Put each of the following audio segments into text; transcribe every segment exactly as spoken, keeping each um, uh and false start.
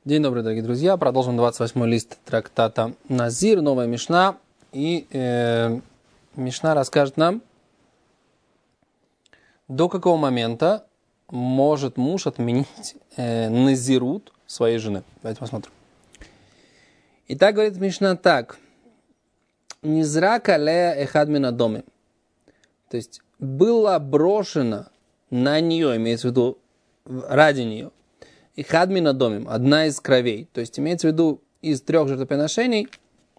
День добрый, дорогие друзья. Продолжим двадцать восьмой лист трактата Назир, новая Мишна. И э, Мишна расскажет нам, до какого момента может муж отменить э, назирут своей жены. Давайте посмотрим. Итак, говорит Мишна так. Низрака лея эхад мина доме. То есть, было брошено на нее, имеется в виду ради нее, и хадмина домим, одна из кровей. То есть имеется в виду из трех жертвоприношений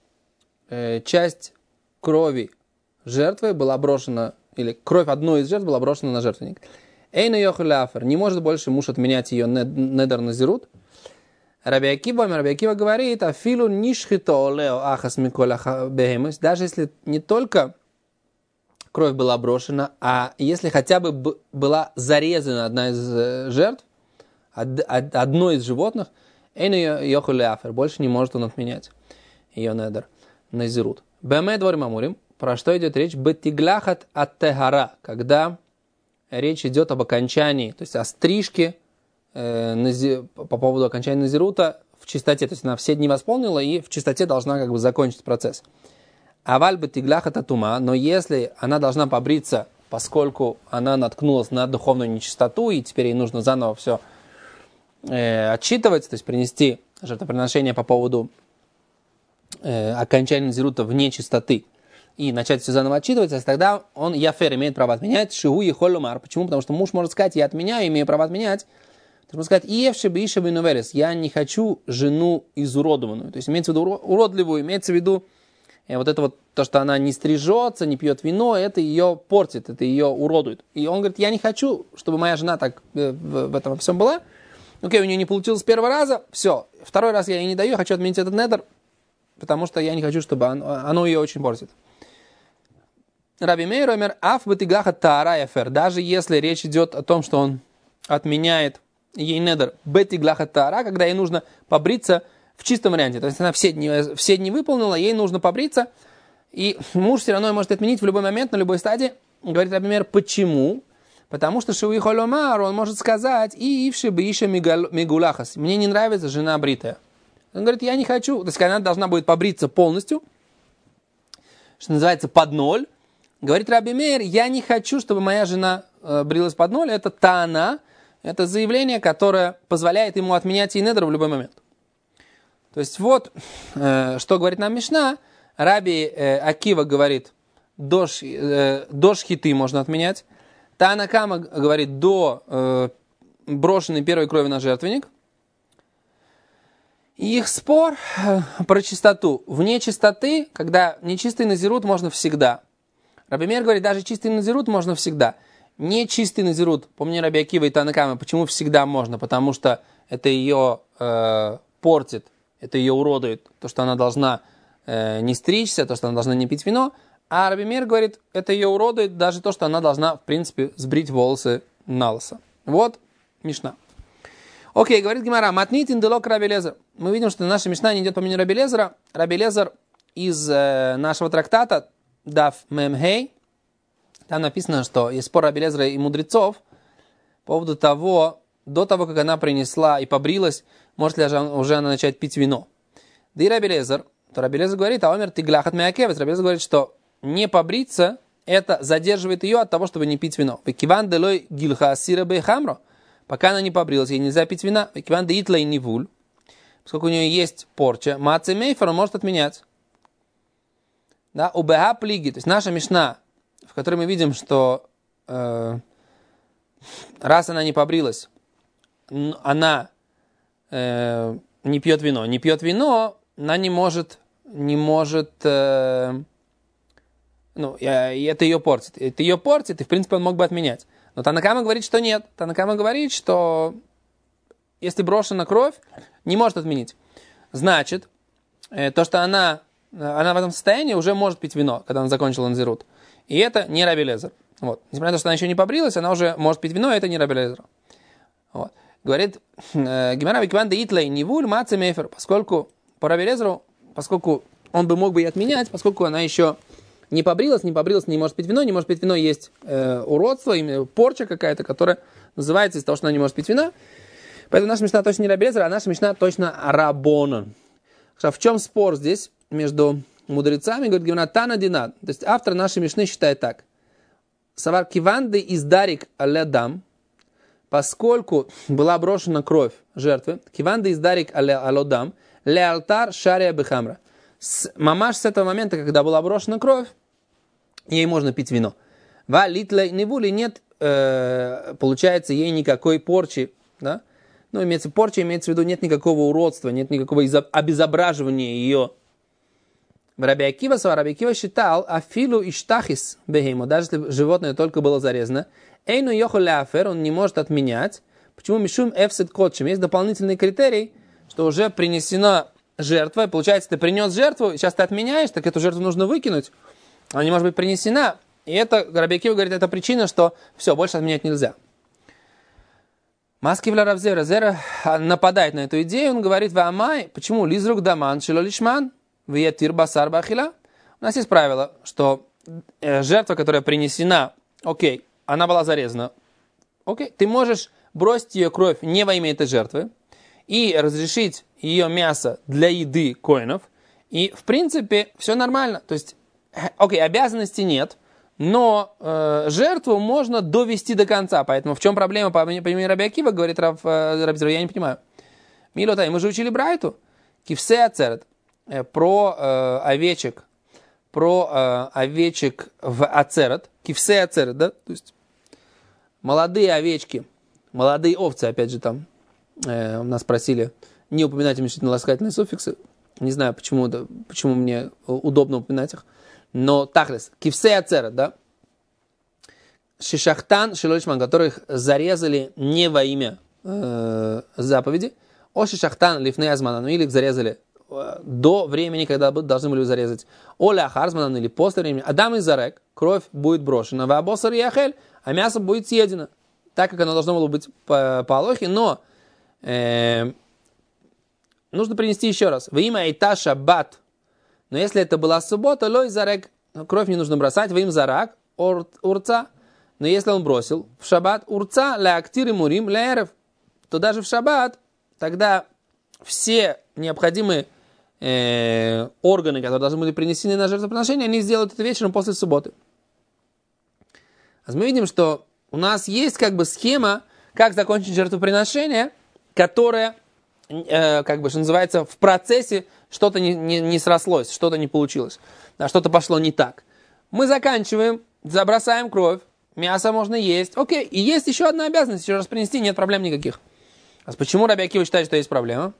э, часть крови жертвы была брошена, или кровь одной из жертв была брошена на жертвенник. Эйна йохуляфер, не может больше муж отменять ее недер назирут. Раби Акива, Раби Акива говорит, афилу нишхито олео ахас миколя бехемус, даже если не только кровь была брошена, а если хотя бы б- была зарезана одна из э, жертв, одно из животных, больше не может он отменять ее недер, назирут. Бэмэ дворим амурим, про что идет речь? Бетигляхат от тегара, когда речь идет об окончании, то есть о стрижке э, нази, по поводу окончания назирута в чистоте, то есть она все дни восполнила и в чистоте должна как бы закончить процесс. Аваль бетигляхат атума, но если она должна побриться, поскольку она наткнулась на духовную нечистоту и теперь ей нужно заново все Э, отчитывать, то есть принести жертвоприношение по поводу э, окончания назирута вне чистоты и начать все заново отчитывать, тогда он, яфер, имеет право отменять, шигу и холлумар. Почему? Потому что муж может сказать, я отменяю, имею право отменять. То есть сказать, иевши бы иши бы новелес, я не хочу жену изуродованную. То есть имеется в виду уродливую, имеется в виду э, вот это вот, то, что она не стрижется, не пьет вино, это ее портит, это ее уродует. И он говорит, я не хочу, чтобы моя жена так э, в, в этом всем была. Окей, у нее не получилось с первого раза, все. Второй раз я ей не даю, я хочу отменить этот недер, потому что я не хочу, чтобы оно, оно ее очень портит. Раби Мейр омер аф бетигаха таара яфер. Даже если речь идет о том, что он отменяет ей недер бетигаха таара, когда ей нужно побриться в чистом варианте. То есть она все дни, все дни выполнила, ей нужно побриться, и муж все равно может отменить в любой момент, на любой стадии. Говорит Раби Мейр, почему? Потому что Шуи Холомар, он может сказать, и ивши бы иша мигулахас. Мне не нравится жена бритая. Он говорит, я не хочу. То есть она должна будет побриться полностью, что называется, под ноль. Говорит Раби Мейр, я не хочу, чтобы моя жена э, брилась под ноль. Это тана, это заявление, которое позволяет ему отменять ей недер в любой момент. То есть вот, э, что говорит нам Мишна. Раби э, Акива говорит, дош, э, дош хиты можно отменять. Тана Кама говорит до э, брошенной первой крови на жертвенник. И их спор э, про чистоту. Вне чистоты, когда нечистый назирут, можно всегда. Раби Мейр говорит, даже чистый назирут можно всегда. Нечистый назирут, по мнению Раби Акива и Тана Камы, почему всегда можно? Потому что это ее э, портит, это ее уродует. То, что она должна э, не стричься, то, что она должна не пить вино. А Раби Мейр говорит, это ее уродует даже то, что она должна, в принципе, сбрить волосы на лысо. Вот Мишна. Окей, говорит Гемара, матнит инделок Раби Лезер. Мы видим, что наша Мишна не идет по мнению Раби Лезера. Раби Лезер из э, нашего трактата Дав Мемхей. Там написано, что есть спор Раби Лезера и мудрецов по поводу того, до того, как она принесла и побрилась, может ли уже она начать пить вино. Да и Раби Лезер, то Раби Лезер говорит, а омер тигляхат меакевец. Раби Лезер говорит, что не побриться, это задерживает ее от того, чтобы не пить вино. Векиван делой гилха сира бейхамро. Пока она не побрилась, ей нельзя пить вина. Векиван де итлей нивуль. Поскольку у нее есть порча, маце мейфер он может отменять. Да, убеха плиги. То есть наша Мишна, в которой мы видим, что э, раз она не побрилась, она э, не пьет вино. Не пьет вино, она не может, не может, э, ну, и это ее портит. Это ее портит, и, в принципе, он мог бы отменять. Но Тана Кама говорит, что нет. Тана Кама говорит, что если брошена кровь, не может отменить. Значит, э, то, что она, она в этом состоянии, уже может пить вино, когда она закончила назирут. И это не Раби Лезер. Вот. Несмотря на то, что она еще не побрилась, она уже может пить вино, и это не Раби Лезер. Вот. Говорит Гемара Викван де Итлей Нивуль Маце Мейфер, поскольку по Раби Лезеру, поскольку он бы мог бы и отменять, поскольку она еще не побрилась, не побрилась, не может пить вино, не может пить вино, есть э, уродство, именно порча какая-то, которая называется из-за того, что она не может пить вина. Поэтому наша мишна точно не Раби Элиэзер, а наша мишна точно Рабонан. В чем спор здесь между мудрецами? Говорит Гемара Тана Дина. То есть автор нашей мишны считает так. Савар киванды из дарик алядам, поскольку была брошена кровь жертвы, киванды из дарик алядам, ле алтар шария бехамра. Мамаш с этого момента, когда была брошена кровь, ей можно пить вино. Ва литлей невули нет, э, получается, ей никакой порчи, да? Ну, имеется порча, имеется в виду, нет никакого уродства, нет никакого обезображивания ее. Раби Акива, Раби Акива считал, афилу иштахис бехеймо, даже если животное только было зарезано, эйну йоху ляфер, он не может отменять. Почему мишум эфсет котчем? Есть дополнительный критерий, что уже принесена жертва, и получается, ты принес жертву, и сейчас ты отменяешь, так эту жертву нужно выкинуть, она не может быть принесена. И это, Раби Акива говорит, это причина, что все, больше отменять нельзя. Маскивля Равзера Зера нападает на эту идею, он говорит, ваамай, почему лизрук даман шило лишман, виетир басар бахила? У нас есть правило, что жертва, которая принесена, окей, она была зарезана, окей, ты можешь бросить ее кровь не во имя этой жертвы и разрешить ее мясо для еды коинов, и в принципе все нормально, то есть, окей, обязанности нет, но э, жертву можно довести до конца. Поэтому в чем проблема, по мнению Раби Акива, говорит Рав, э, Раби Зера, я не понимаю. Милотай, мы же учили Брайту. Кивсе ацерет. Э, про э, овечек. Про э, овечек в ацерет. Кивсе ацерет, да? То есть молодые овечки, молодые овцы, опять же там, э, нас просили не упоминать уменьшительно-ласкательные суффиксы. Не знаю, почему, да, почему мне удобно упоминать их. Но тахлес, кивсей ацерет, да, шишахтан, шилолишман, которых зарезали не во имя э, заповеди, о шишахтан лифней азмана, ну или их зарезали э, до времени, когда должны были зарезать, о ляхарзман, или после времени, адам и зарек, кровь будет брошена, в абосар и ахель, а мясо будет съедено, так как оно должно было быть по, по алохе, но э, нужно принести еще раз, во имя Айта Шаббат. Но если это была суббота, лой зарек, кровь не нужно бросать, во им зарак, урца. Но если он бросил в шаббат урца, ля актир и мурим, ля эрев, то даже в шаббат тогда все необходимые э, органы, которые должны были принесены на жертвоприношение, они сделают это вечером после субботы. А мы видим, что у нас есть как бы схема, как закончить жертвоприношение, которая, э, как бы, что называется, в процессе что-то не, не, не срослось, что-то не получилось, да, что-то пошло не так. Мы заканчиваем, забросаем кровь, мясо можно есть. Окей, и есть еще одна обязанность, еще раз принести, нет проблем никаких. А почему Раби Акива считает, что есть проблема?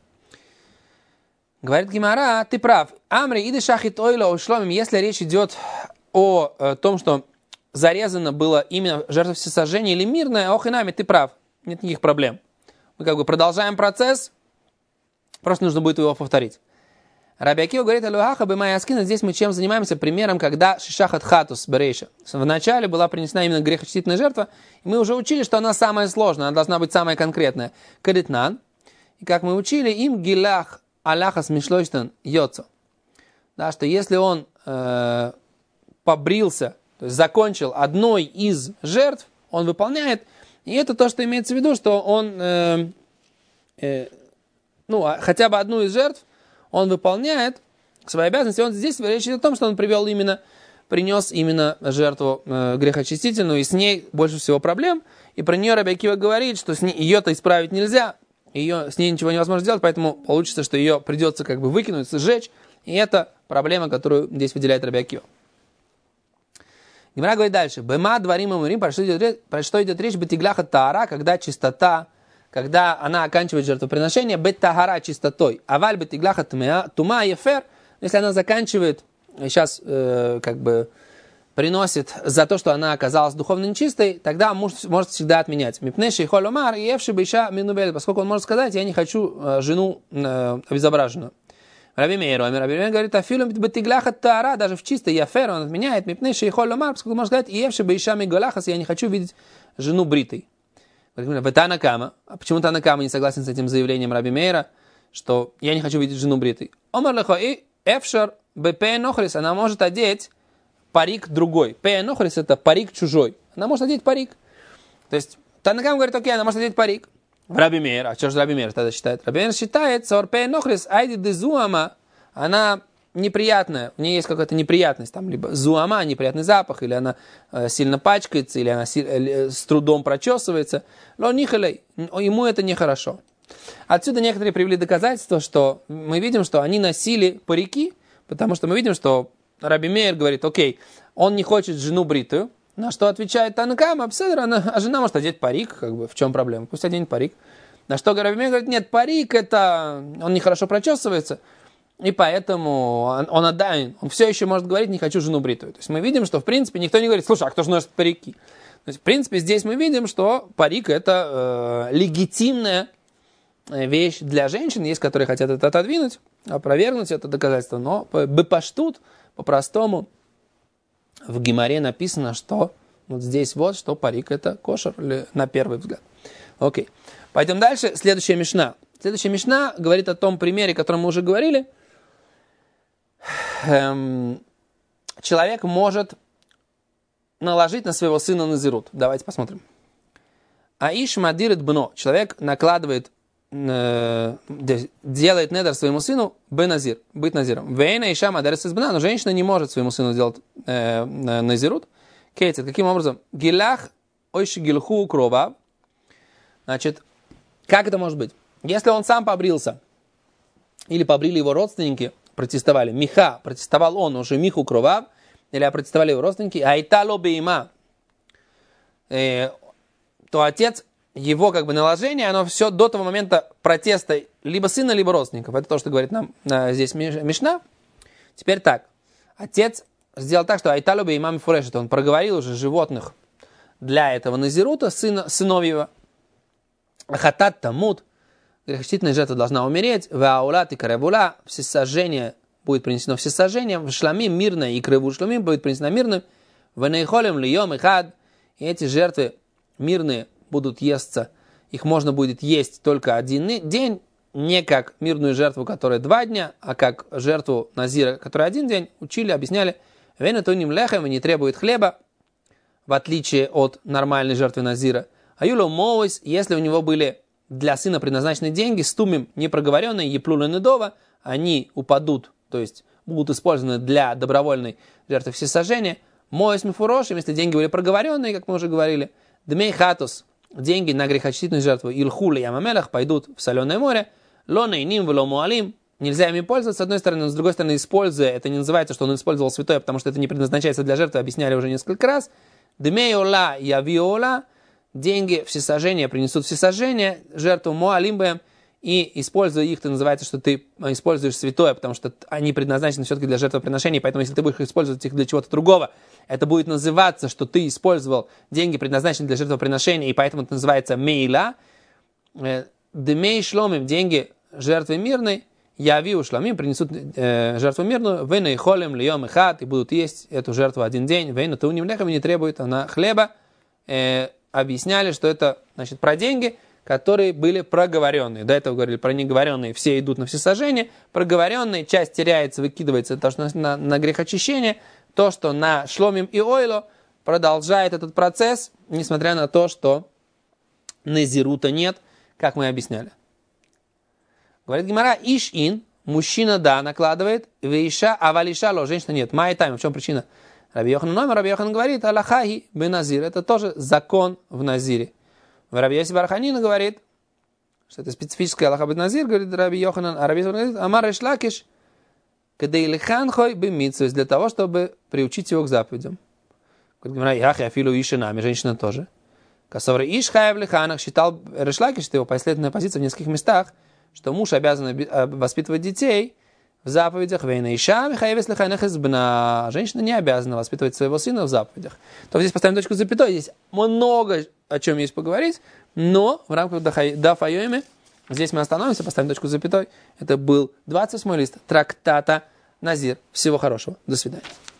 Говорит Гемара, ты прав. Амри иды шахит ойло ушломим, если речь идет о, о том, что зарезано было именно жертва всесожжения или мирное, ох и нами, ты прав, нет никаких проблем. Мы как бы продолжаем процесс, просто нужно будет его повторить. Раби Акива говорит, алюаха бэмай аскина, здесь мы чем занимаемся? Примером, когда шишахат хатус берейша. Вначале была принесена именно грехочистительная жертва, и мы уже учили, что она самая сложная, она должна быть самая конкретная. Кадитнан. И как мы учили, им гилах аляхас мишлойштан йоцо. Да, что если он э, побрился, то есть закончил одной из жертв, он выполняет, и это то, что имеется в виду, что он, э, э, ну, хотя бы одну из жертв, он выполняет свои обязанности. Он здесь речь идет о том, что он привел именно, принес именно жертву э, грехочистительную, и с ней больше всего проблем. И про нее Раби Акива говорит, что с ней, ее-то исправить нельзя, ее, с ней ничего невозможно сделать, поэтому получится, что ее придется как бы выкинуть, сжечь. И это проблема, которую здесь выделяет Раби Акива. Гемара говорит дальше. Бема дворим амурим, про что идет, про что идет речь? Бетигляха таара, когда чистота, когда она оканчивает жертвоприношение, бет-тагара чистотой. Аваль бетигляха тума ефер, если она заканчивает, сейчас э, как бы приносит за то, что она оказалась духовно нечистой, тогда муж может всегда отменять. Мипнеши холомар и евши бейша минубель, поскольку он может сказать, я не хочу э, жену э, обезображенную. Раби Мейр, Раби Мейр говорит, афилум бетигляха таара, даже в чистой ефер он отменяет. Мипнеши холомар, поскольку он может сказать, евши бейша миголахас, я не хочу видеть жену бритой. Танакама. А почему Танакама не согласен с этим заявлением Раби Мейра, что я не хочу видеть жену бритой? Омар лехо и эфшар бпэ нохрис. Она может одеть парик другой. Пэ нохрис это парик чужой. Она может одеть парик. То есть Танакама говорит, окей, она может одеть парик. Раби Мейр, а что же Раби Мейр тогда считает? Раби Мейр считает, сорпей нохрис айди де зуама, она неприятная, у нее есть какая-то неприятность, там, либо зуама, неприятный запах, или она э, сильно пачкается, или она си- э, с трудом прочесывается. Но нихалей, ему это нехорошо. Отсюда некоторые привели доказательства, что мы видим, что они носили парики, потому что мы видим, что Раби Мейр говорит, окей, он не хочет жену бритую, на что отвечает Танакама, а жена может одеть парик, как бы, в чем проблема? Пусть оденет парик. На что Раби Мейр говорит, нет, парик, это, он нехорошо прочесывается, и поэтому он, он отдаен, он все еще может говорить, не хочу жену бритую. То есть мы видим, что в принципе никто не говорит, слушай, а кто же носит парики? То есть в принципе здесь мы видим, что парик это э, легитимная вещь для женщин, есть, которые хотят это отодвинуть, опровергнуть это доказательство, но бепаштут, по-простому, в Гемаре написано, что вот здесь вот, что парик это кошер, на первый взгляд. Окей. Пойдем дальше. Следующая мишна. Следующая мишна говорит о том примере, о котором мы уже говорили. Эм, человек может наложить на своего сына назирут. Давайте посмотрим. Аиш мадирит бно. Человек накладывает, э, делает недер своему сыну беназир, быть назиром. Вейна иша мадирит из бна, но женщина не может своему сыну сделать э, назирут. Кейтит, каким образом? Гилах ойши гилху крова. Значит, как это может быть? Если он сам побрился, или побрили его родственники, протестовали, Миха, протестовал он, уже Миху крова, или протестовали его родственники, айтало бейма, э, то отец, его как бы наложение, оно все до того момента протеста либо сына, либо родственников. Это то, что говорит нам э, здесь Мишна. Теперь так. Отец сделал так, что айтало бейма мифуреш, он проговорил уже животных для этого назирута, сына, сыновьего. Хатат тамут, грехочтительная жертва должна умереть, ваулат и карабула, всесожжение будет принесено всесожжением, в шламим мирное и крыву шламим будет принесено мирным, в нейхолем льем и хад, и эти жертвы мирные будут естся, их можно будет есть только один день, не как мирную жертву, которая два дня, а как жертву назира, которая один день, учили, объясняли, венатуним лехем, и не требует хлеба, в отличие от нормальной жертвы назира. Аюло моуис, если у него были для сына предназначены деньги, стумим непроговоренные, еплула недова, они упадут, то есть будут использованы для добровольной жертвы всесожжения. Моуис мифурошим, если деньги были проговоренные, как мы уже говорили. Дмей хатус, деньги на грехочтительную жертву, илхули ямамелах, пойдут в соленое море. Лонейним вло муалим, нельзя ими пользоваться, с одной стороны, но с другой стороны, используя, это не называется, что он использовал святое, потому что это не предназначается для жертвы, объясняли уже несколько раз. Дмей ола явиола, деньги всесожжения принесут всесожжение, жертву муалимбаем, и используя их, ты называется, что ты используешь святое, потому что они предназначены все-таки для жертвоприношения, поэтому если ты будешь использовать их для чего-то другого, это будет называться, что ты использовал деньги, предназначенные для жертвоприношения, и поэтому это называется мейла. Демей шломим, деньги жертвы мирной, яви шломим, принесут э, жертву мирную, вейна и холем, льем и хат, и будут есть эту жертву один день, вейна тауним лехом, и не требует она хлеба. Э, объясняли, что это, значит, про деньги, которые были проговоренные. До этого говорили про неговоренные, все идут на всесожжение. Проговоренные, часть теряется, выкидывается, то, что на, на, на грехочищение. То, что на шломим и ойло, продолжает этот процесс, несмотря на то, что назирута нет, как мы объясняли. Говорит Гемара, иш-ин, мужчина, да, накладывает, вейша, авалиша, ло, женщина нет. Май тайм, в чем причина? Раби Йохан номер, Раби Йохан говорит, аллахахи бен назир, это тоже закон в назире. Раби Йоси бар Ханина говорит, что это специфическая аллаха бен назир, говорит Раби Йоханан, а Раби Йохан говорит, амар реш лакиш, кадейлиханхой бемитсвес, для того, чтобы приучить его к заповедям. Говорит Гемара, яхи афилу ишинами, женщина тоже. Касавр иш хаев лиханах, считал реш лакиш, что его последовательная позиция в нескольких местах, что муж обязан воспитывать детей в заповедях, вейна иша, хаевес лиханах избна, женщина не обязана воспитывать своего сына в заповедях. То здесь поставим точку запятой, здесь много о чем есть поговорить, но в рамках Даф Айоми здесь мы остановимся, поставим точку запятой. Это был двадцать восьмой лист трактата Назир. Всего хорошего. До свидания.